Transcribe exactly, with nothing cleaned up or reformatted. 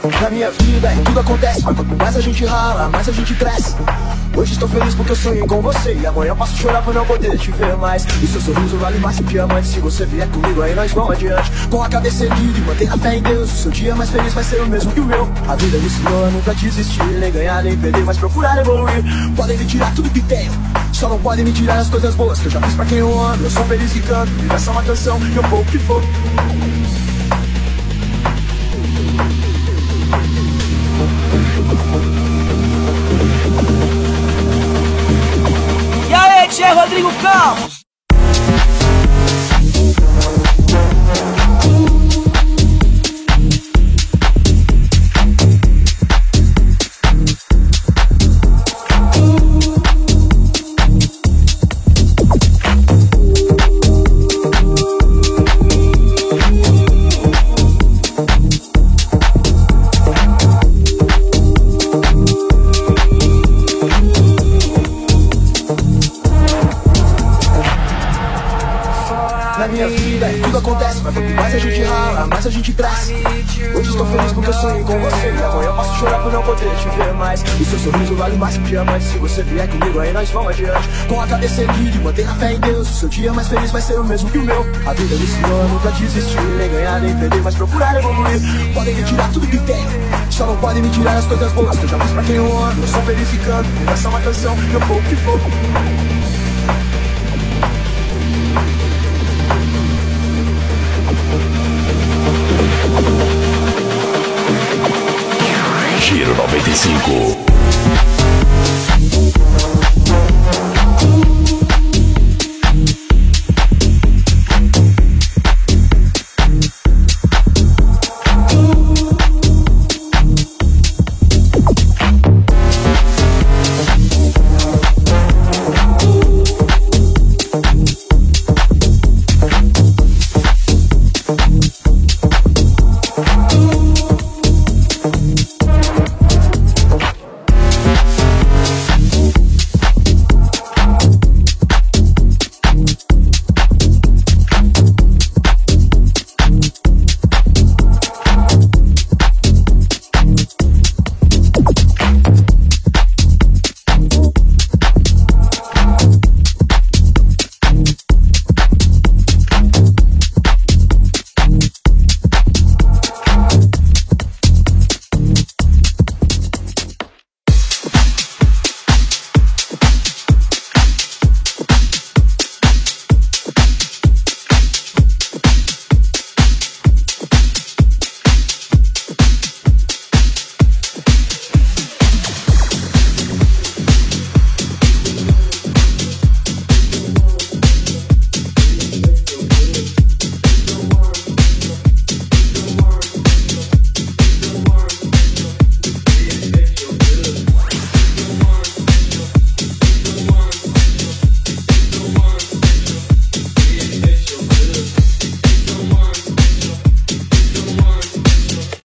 Na minha vida tudo acontece, mas quanto mais a gente rala, mais a gente cresce. Hoje estou feliz porque eu sonhei com você, e amanhã posso chorar por não poder te ver mais. E seu sorriso vale mais que um diamante. Se você vier comigo aí nós vamos adiante, com a cabeça erguida e manter a fé em Deus. O seu dia mais feliz vai ser o mesmo que o meu. A vida me ensinou a nunca desistir, nem ganhar nem perder, mas procurar evoluir. Podem me tirar tudo que tenho, só não podem me tirar as coisas boas que eu já fiz pra quem eu amo. Eu sou feliz e canto, viva essa é uma canção, eu vou o que for. E aí, Tchê Rodrigo Campos? Na minha vida tudo acontece, mas quanto mais a gente rala, mais a gente cresce. Hoje estou feliz porque eu sonhei com você, e amanhã posso chorar por não poder te ver mais. E seu sorriso vale mais que um diamante. Se você vier comigo aí nós vamos adiante, com a cabeça erguida e manter a fé em Deus. O seu dia mais feliz vai ser o mesmo que o meu. A vida me ensinou a nunca desistir, nem ganhar nem perder, mas procurar evoluir. Podem me tirar tudo que tenho, só não podem me tirar as coisas boas que eu já fiz pra quem eu amo. Eu sou feliz e canto, essa é uma canção, eu vou o que for. Giro noventa e cinco.